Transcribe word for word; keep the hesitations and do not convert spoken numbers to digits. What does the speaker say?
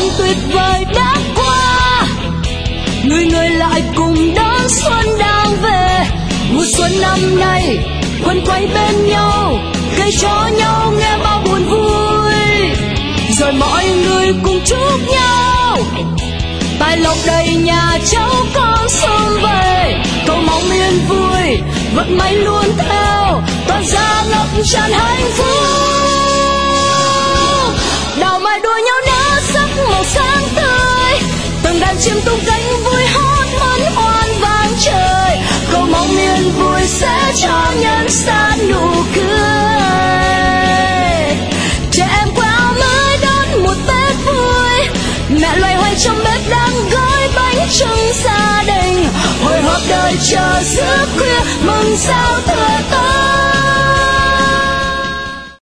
tháng tuyệt vời đã qua, người người lại cùng đón xuân đang về. Mùa xuân năm nay quấn quay bên nhau, gây cho nhau nghe bao buồn vui, rồi mọi người cùng chúc nhau tài lộc đầy nhà, cháu con sum vầy. Cầu mong yên vui vận may luôn theo, toàn gia ngập tràn hạnh phúc. Đào mai đua nhau nở sắc màu sáng tươi, từng đàn chim tung cánh vui hót mơn hoan vang trời. Cầu mong yên vui sẽ cho nhân gian nụ cười, trẻ em khoe áo mới đón một Tết vui. Mẹ loay hoay trong bếp đang gói bánh trưng gia đình, hồi hộp đợi chờ giữa khuya mừng sao thừa tới.